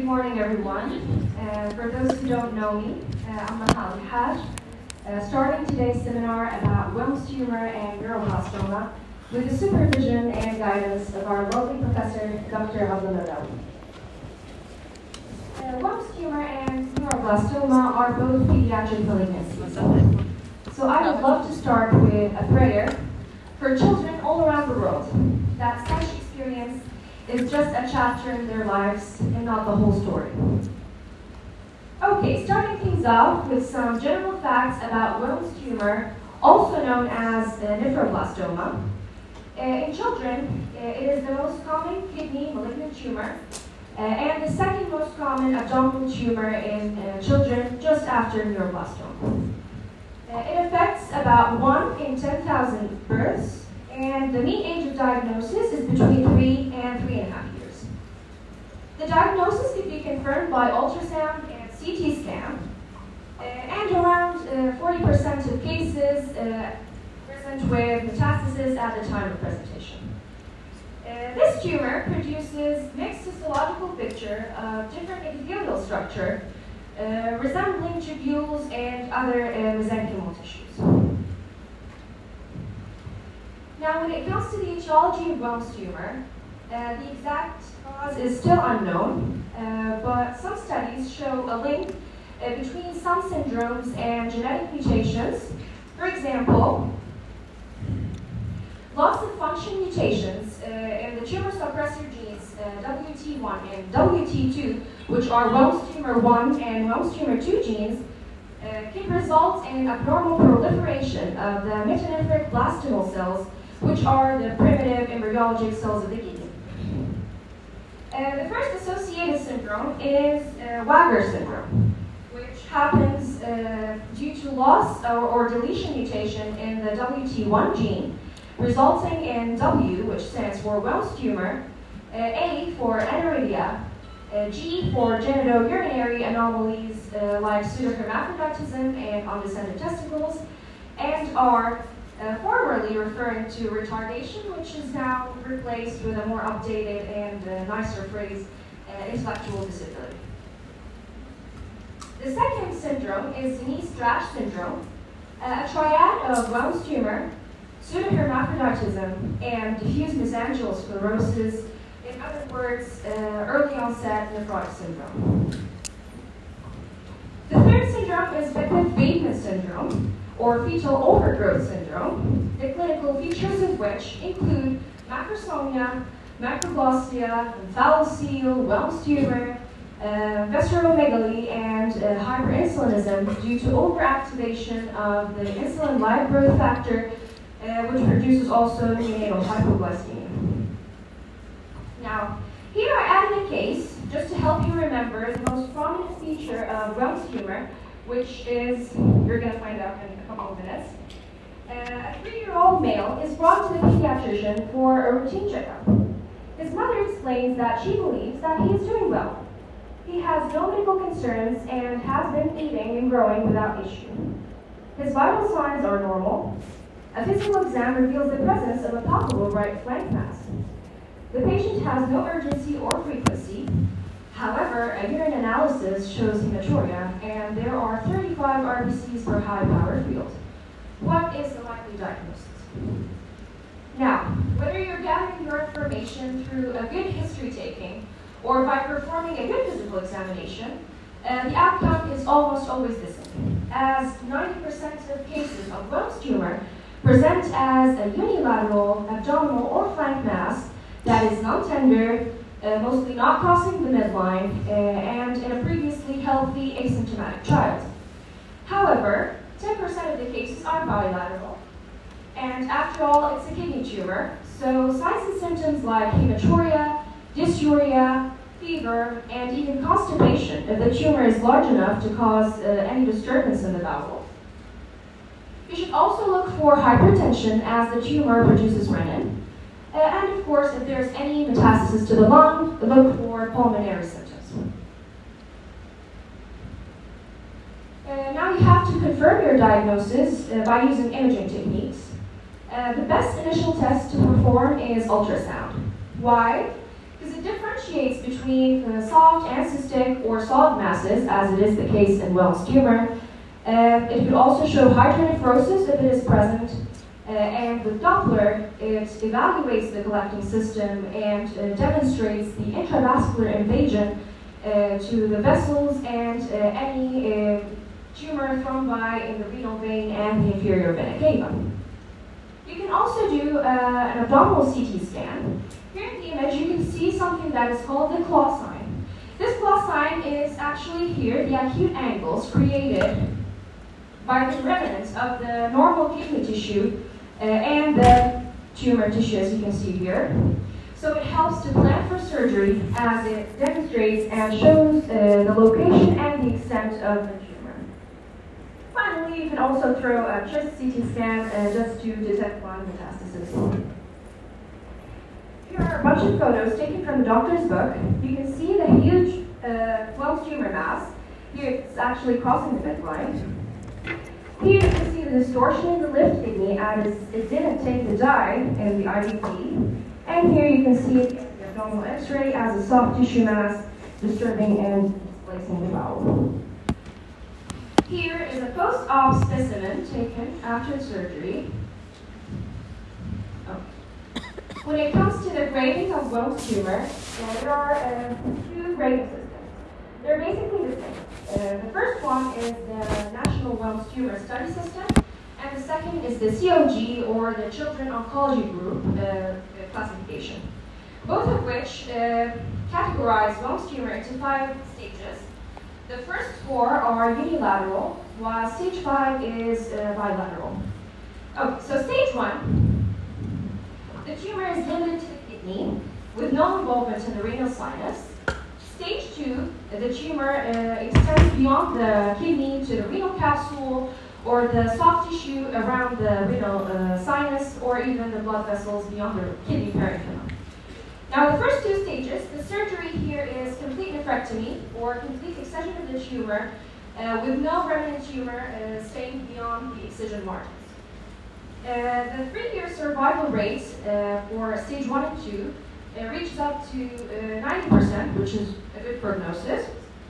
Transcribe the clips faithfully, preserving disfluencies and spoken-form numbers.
morning, everyone. Uh, for those who don't know me, uh, I'm Mahali Haj, uh, starting today's seminar about Wilms tumor and neuroblastoma with the supervision and guidance of our lovely professor, Doctor Abdullah. Uh, Wilms tumor and neuroblastoma are both pediatric malignancies. So I would love to start with a prayer for children all around the world that such experience is just a chapter in their lives and not the whole story. Okay, starting things off with some general facts about Wilms tumor, also known as uh, nephroblastoma. Uh, in children, uh, it is the most common kidney malignant tumor, uh, and the second most common abdominal tumor in uh, children just after neuroblastoma. Uh, it affects about one in ten thousand births, and the mean age of diagnosis is between three and three and a half years. The diagnosis can be confirmed by ultrasound and C T scan, uh, and around forty percent uh, of cases uh, present with metastasis at the time of presentation. Uh, this tumor produces mixed histological picture of different epithelial structure, uh, resembling tubules and other uh, mesenchymal tissues. Now, when it comes to the etiology of Wilms tumor, uh, the exact cause is still unknown, uh, but some studies show a link uh, between some syndromes and genetic mutations. For example, loss of function mutations uh, in the tumor suppressor genes uh, W T one and W T two, which are Wilms tumor one and Wilms tumor two genes, uh, can result in abnormal proliferation of the metanephric blastinal cells, which are the primitive embryologic cells of the kidney. Uh, the first associated syndrome is uh, Wagner syndrome, which happens uh, due to loss or, or deletion mutation in the W T one gene, resulting in W, which stands for Wilms tumor, uh, A for aniridia, uh, G for genitourinary anomalies uh, like pseudohermaphroditism and undescended testicles, and R Uh, formerly referring to retardation, which is now replaced with a more updated and uh, nicer phrase, uh, intellectual disability. The second syndrome is Denise-Drash syndrome, uh, a triad of Wilms tumor, pseudohermaphroditism, and diffuse mesangial sclerosis, in other words, uh, early onset nephrotic syndrome. The third syndrome is Beckwith-Bateman syndrome, or fetal overgrowth syndrome, the clinical features of which include macrosomia, macroglossia, omphalocele, Wilms tumor, uh, visceromegaly, and uh, hyperinsulinism due to overactivation of the insulin-like growth factor, uh, which produces also neonatal hypoglycemia. Now, here I added a case just to help you remember the most prominent feature of Wilms tumor, which is, you're going to find out in a couple of minutes. Uh, a three-year-old male is brought to the pediatrician for a routine checkup. His mother explains that she believes that he is doing well. He has no medical concerns and has been eating and growing without issue. His vital signs are normal. A physical exam reveals the presence of a palpable right flank mass. The patient has no urgency or frequency. However, a urine analysis shows hematuria, and there are thirty-five R B Cs per high-power field. What is the likely diagnosis? Now, whether you're gathering your information through a good history taking or by performing a good physical examination, uh, the outcome is almost always the same, as ninety percent of cases of Wilms tumor present as a unilateral abdominal or flank mass that is non-tender, Uh, mostly not crossing the midline, uh, and in a previously healthy asymptomatic child. However, ten percent of the cases are bilateral, and after all, it's a kidney tumor, so signs and symptoms like hematuria, dysuria, fever, and even constipation if the tumor is large enough to cause uh, any disturbance in the bowel. You should also look for hypertension as the tumor produces renin. Uh, and of course, if there's any metastasis to the lung, look for pulmonary symptoms. Uh, now you have to confirm your diagnosis uh, by using imaging techniques. Uh, the best initial test to perform is ultrasound. Why? because it differentiates between uh, soft and cystic or solid masses, as it is the case in Wells tumor. Uh, it could also show hydronephrosis if it is present, uh, and with Doppler, it evaluates the collecting system and uh, demonstrates the intravascular invasion uh, to the vessels and uh, any uh, tumor thrombi in the renal vein and the inferior vena cava. You can also do uh, an abdominal C T scan. Here in the image, you can see something that is called the claw sign. This claw sign is actually here, the acute angles created by the remnants of the normal kidney tissue uh, and the tumor tissue, as you can see here. So it helps to plan for surgery as it demonstrates and shows uh, the location and the extent of the tumor. Finally, you can also throw a chest C T scan uh, just to detect lung metastasis. Here are a bunch of photos taken from the doctor's book. You can see the huge uh, Wells tumor mass. Here it's actually crossing the midline. Here you can see the distortion in the left kidney as it didn't take the dye in the I V P. And here you can see the abdominal X-ray as a soft tissue mass disturbing and displacing the bowel. Here is a post-op specimen taken after surgery. Oh. When it comes to the grading of Wells tumor, uh, there are uh, two grading systems. They're basically the same. Uh, the first one is the National Wells Tumor Study System, and the second is the C O G, or the Children Oncology Group uh, classification, both of which uh, categorize Wells tumor into five stages. The first four are unilateral, while stage five is uh, bilateral. Oh, so stage one, the tumor is limited to the kidney with no involvement in the renal sinus. Stage two, the tumor uh, extends beyond the kidney to the renal capsule or the soft tissue around the renal uh, sinus, or even the blood vessels beyond the kidney parenchyma. Now, the first two stages, the surgery here is complete nephrectomy or complete excision of the tumor uh, with no remnant tumor uh, staying beyond the excision margins. Uh, the three-year survival rate uh, for stage one and two uh, reaches up to uh, ninety percent, which is a good prognosis.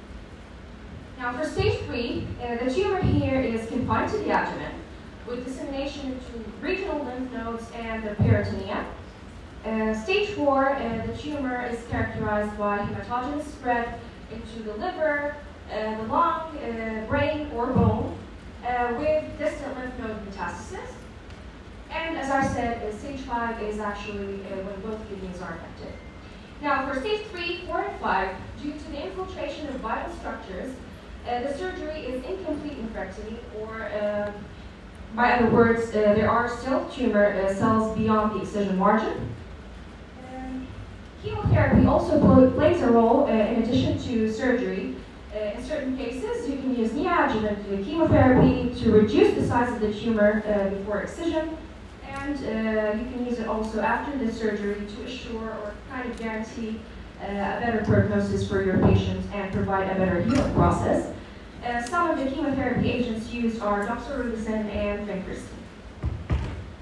Now, for stage three, uh, the tumor here is confined to the abdomen with dissemination into regional lymph nodes and the peritoneum. Uh, stage four, uh, the tumor is characterized by hematogenous spread into the liver, uh, the lung, uh, brain, or bone, uh, with distant lymph node metastasis. And as I said, uh, stage five is actually uh, when both kidneys are affected. Now, for stage three, four, and five, due to the infiltration of vital structures, uh, the surgery is incomplete nephrectomy, or uh, by other words, uh, there are still tumor uh, cells beyond the excision margin. Um, chemotherapy also pl plays a role uh, in addition to surgery. Uh, in certain cases, you can use neoadjuvant chemotherapy to reduce the size of the tumor uh, before excision. And uh, you can use it also after the surgery to assure or kind of guarantee uh, a better prognosis for your patient and provide a better healing process. Uh, some of the chemotherapy agents used are doxorubicin and vincristine.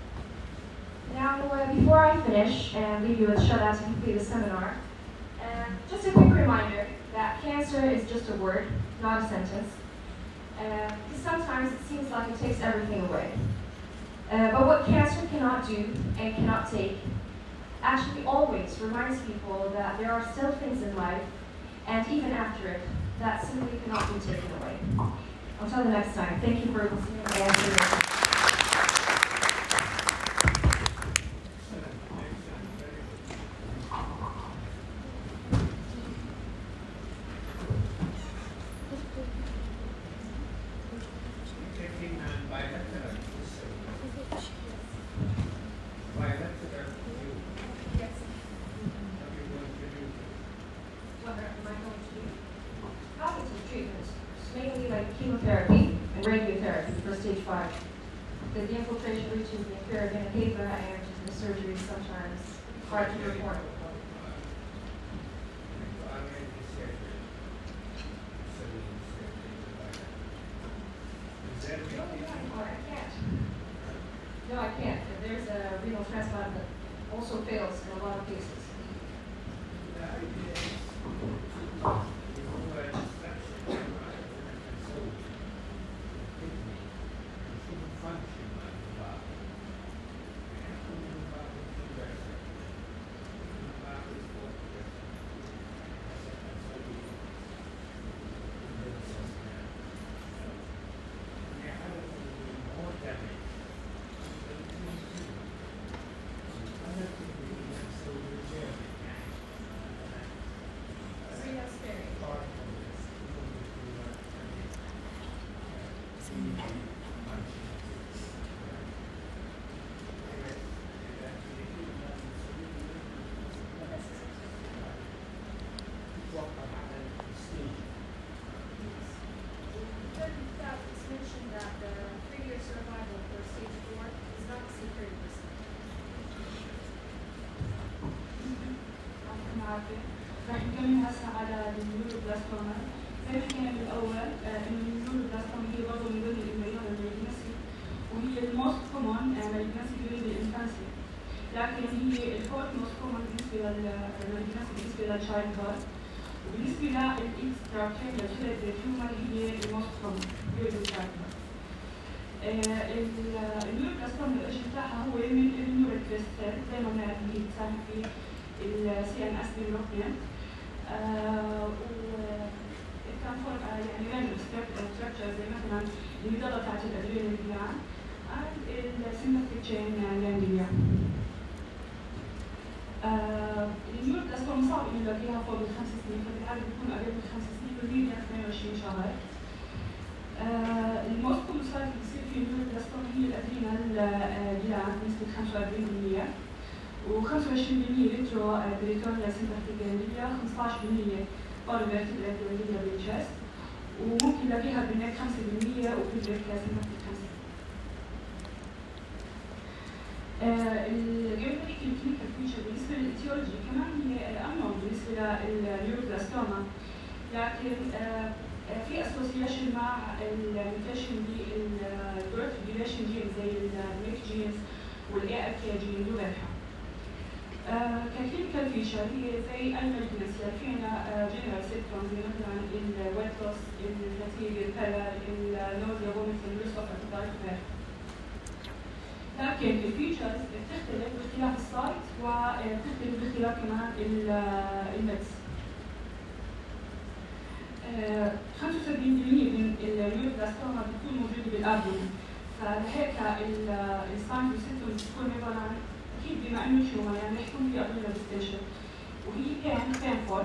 Now, uh, before I finish and leave you with Shada to complete the seminar, uh, just a quick reminder that cancer is just a word, not a sentence. Uh, because sometimes it seems like it takes everything away. Uh, but what cancer cannot do and cannot take actually always reminds people that there are still things in life, and even after it, that simply cannot be taken away. Until the next time, thank you for listening and for listening. Chemotherapy and radiotherapy for stage five. The, the infiltration reaches the inferior vena cava, and the surgery is sometimes hard to report. No, I can't. No, I can't. There's a renal transplant that also fails in a lot of cases. راح نكمل هسه على النيوروبلاستوما. زي ما حكينا بالاول انه النيوروبلاستوما هي برضه من ضمن الامبريال مالجنسي، وهي الموست كومون مالجنسي during the infancy، لكن هي الفورث موست كومون بالنسبه للمالجنسي بالنسبه للتشايلد هود، وبالنسبه للاكستراكتيريال هيريديتري تيومر هي الموست كومون during the child هود. النيوروبلاستوما الاجل تاعها هو من النيوروكريست زي ما بنعرف هي بتساهم في السي ان اس ديفلوبمنت، وكان فرق على يعني رينج ستراكشر زي مثلا المظله تاعت الادرينال جلاند and السيمباثيك تشين جانجليا. النيوروبلاستوما صعب انه نلاقيها فوق الخمس سنين، فبالعاده بتكون قريب من خمس سنين والميديا اثنين وعشرين شهر. الموست كومن سايت اللي بتصير فيه النيوروبلاستوما هي الادرينال جلاند بنسبه خمسة وأربعين بالمية، وخمسة وعشرين بالمية ريترو بريتونيا سيمباثيك جانجليا، خمسة عشر بالمية بالفيرتيبرال جانجليا بالجست، وممكن نلاقيها بالنك خمسة بالمية وبالبريك سيمباثيك خمسة بالمية. غير نحكي الكلينيكال فيتشر بالنسبه للاتيولوجي كمان هي انون بالنسبه للنيوروبلاستوما، لكن في اسوسيشن مع الميوتيشن بالجروث ريجوليشن جين زي الميك جينز والاي ار كي جين وغيرها. ككلينيكال فيتشر هي زي اي مالجنسي فينا جنرال سيمبتومز زي مثلا الويت لوس، الفاتيج، البالر، النوزيا، فوميتنج، لوس اوف ابيتايت وغيرها. لكن الفيتشرز بتختلف باختلاف السايت وبتختلف باختلاف كمان الميكس. خمسة وسبعين بالمية من النيوروبلاستوما بتكون موجوده بالابدومين، فلهيك الساينز والسيمبتومز بتكون عباره عن اكيد بما انه تيومر يعني رح يكون في ابدومينال ديستنشن وهي كان بينفول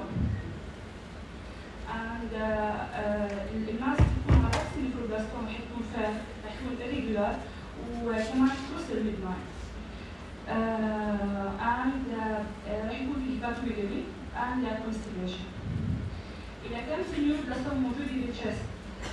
and الناس بتكون على عكس النيوروبلاستوما رح يكون رح يكون irregular وكمان كروس الميدلاين and رح يكون في هيباتوميجالي and constipation. إذا كان في النيوروبلاستوما موجودة بالجست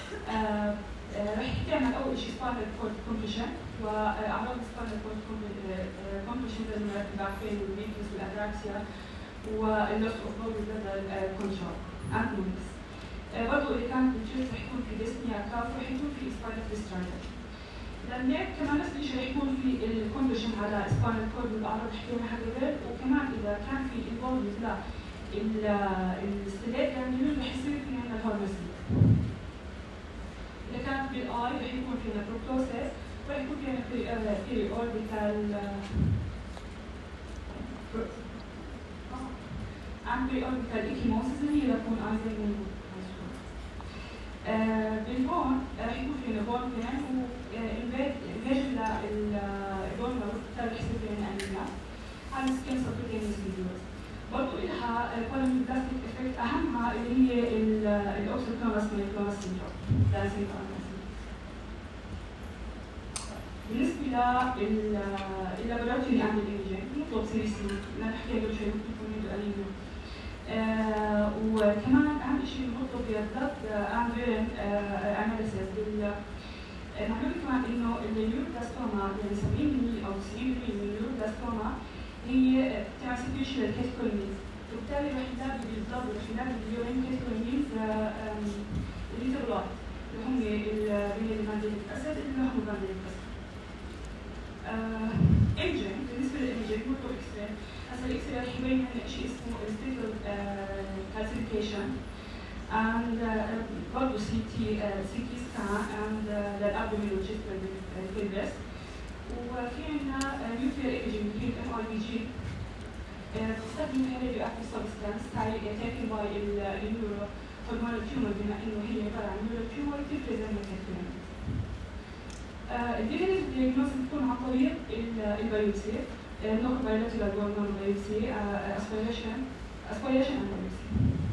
رح تعمل أول شيء سباينال كورد كومبريشن، وأعراض السباينال كورد كومبريشن زي الباك بين والويكنس والأدراكسيا واللوس أوف بودي بدل كنترول and numbness. برضه إذا كانت بالجست رح يكون في ديسنيا كاف ورح يكون في سباينال ديسترايدر. لأنك كمان نفس الشيء رح يكون في الكونديشن على سباينال كورد والأعراض رح يكون حقيقية، وكمان إذا كان في انفولفمنت لا الستيلات جانجليون رح يصير في عندنا الهورموسيل. إذا كانت بالآي رح يكون فينا بروبتوسيس ورح يكون فينا بيري أوربيتال عن بيري أوربيتال إيكيموسيس اللي هي رح تكون آيزنج موجود. بالبون رح يكون فينا بون بلان وإنفيجن للبون بالتالي رح يصير فينا أنيميا على سكين سبكوتينيوس فيديوز. برضه إلها بوليميبلاستيك إفكت أهمها اللي هي الأوكسيكلونس مايكلونس سيندروم. بالنسبة لللابوراتوري عند الإيميجينج نطلب سي سي نحكي له شيء ممكن يكون أنيميا. وكمان أهم شيء نطلب بلاد أند يورين أناليسيس. معلومة كمان إنه النيوروبلاستوما يعني سبعين بالمية أو تسعين بالمية من النيوروبلاستوما هي بتعمل سيتويشنال كاتيكولينز، وبالتالي رح نلاقي بالبلاد ورح نلاقي باليورين كاتيكولينز الليترولايت اللي هم بين الفانديليك أسيد اللي هم الفانديليك أسيد. إيمجينج بالنسبة للإيمجينج نطلب إكس راي. هسا الإكس راي رح يبين لنا شيء اسمه الستيكل classification and برضه سي تي سي تي سكان and للابدومين والجسم بالبريست. وفي عندنا nuclear imaging اللي هي الام اي بي جي تستخدم هي radioactive substance هاي taken by النيورو هرمونال تيومر بما انه هي عباره عن نيورو تيومر تبريزنت كفيلمنت. الديفينيتيف دياجنوز بتكون عن طريق البيوبسي نوك بايلاترال جورنال بايوبسي اسبيريشن اسبيريشن اند بايوبسي.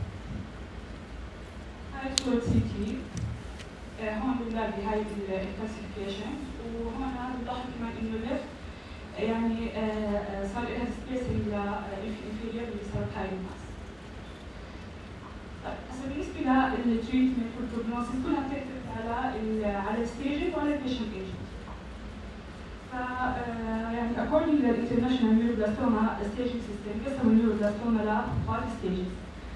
هاي صورة سي تي هون بنلاقي هاي الكلاسيفيكيشن وهون بنلاحظ كمان انه الليفت يعني صار لها سبيسنج للانفيريور اللي صارت هاي الماس. طيب هسه بالنسبه للتريتمنت والبروجنوسيس كلها بتعتمد على على الستيجنج وعلى البيشنت ايجنت. ف يعني according للانترناشونال نيوروبلاستوما staging system قسموا النيوروبلاستوما ل five stages.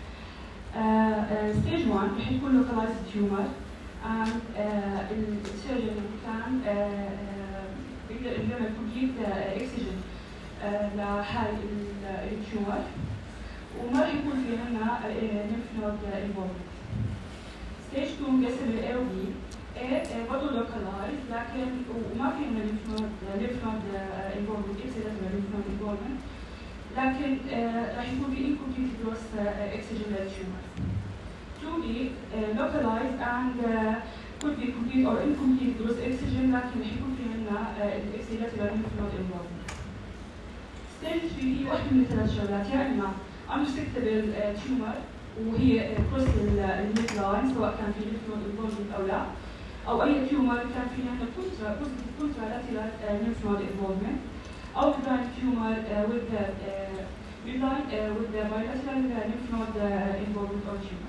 ستيج واحد رح يكون localized tumor and السيرجن كان بيقدر يعمل complete excision لهاي التيومر وما رح يكون في عندنا lymph node involvement. ستيج اثنين بيقسم ال A و B. A برضه localized لكن وما في عندنا lymph node lymph node involvement excision lymph node involvement لكن رح يكون في incomplete growth excision للتيومر. two B localized and could be complete or incomplete growth excision لكن رح يكون في عندنا الاكسيلات lymph node involvement. Stage three هي واحدة من ثلاث شغلات يا اما unresectable tumor وهي cross الميد لاين سواء كان في lymph node involvement او لا او اي تيومر كان في عندنا contra positive contralateral lymph node involvement او benign tumor with the midline with the bilateral lymph node involvement or tumor.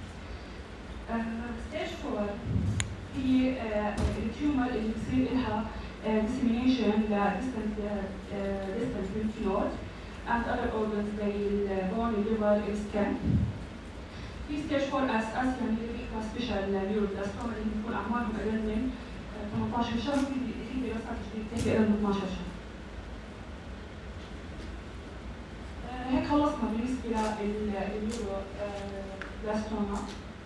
Stage four هي التيومر اللي بصير لها dissemination ل distant distant lymph node and other organs زي البون الليفر السكن. في stage four اس اس يعني اللي بيحكوا سبيشال نيوروبلاستوما اللي بيكون اعمارهم اقل من ثمانية عشر شهر في في دراسات جديده بتحكي اقل من اثني عشر شهر. هيك خلصنا بالنسبه للنيوروبلاستوما.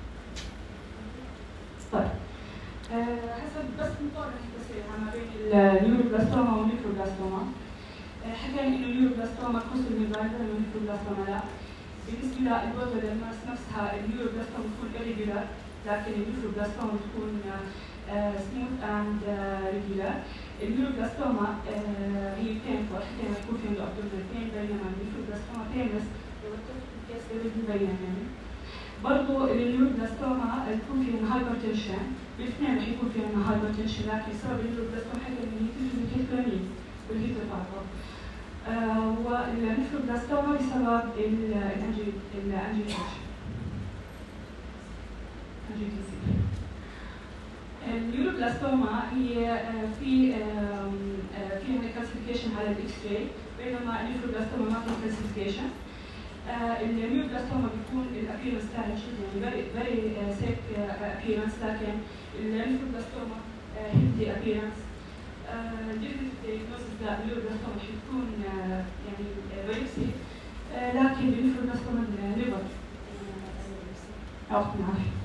طيب حسب بس مقارنه سريعه ما بين النيوروبلاستوما والنيفروبلاستوما. حكينا انه النيوروبلاستوما كوست الميدايدر والنيفروبلاستوما لا. بالنسبه للبودر الماس نفسها النيوروبلاستوما بتكون irregular لكن النيفروبلاستوما بتكون smooth and regular. النيوروبلاستوما هي painful حكينا يكون في عنده abdominal pain بينما النيفروبلاستوما painless لو الكيس بيبين يعني. برضه النيوروبلاستوما يكون في عندنا هايبرتنشن، بالاثنين رح يكون في عندنا هايبرتنشن لكن سبب النيوروبلاستوما حكينا انه يتم من الهيترامين والهيتروفايبر. والنيفروبلاستوما بسبب الانجيوتنشن. النيوروبلاستوما هي في في عندنا كلاسيفيكيشن على الاكس راي بينما النيفروبلاستوما ما في كلاسيفيكيشن. النيوروبلاستوما بيكون الابيرنس تاعها يعني very very sick appearance لكن النيفروبلاستوما healthy appearance. الديفينيتيف دايجنوستس للنيوروبلاستوما حيكون يعني بايوبسي لكن النيفروبلاستوما ليفر.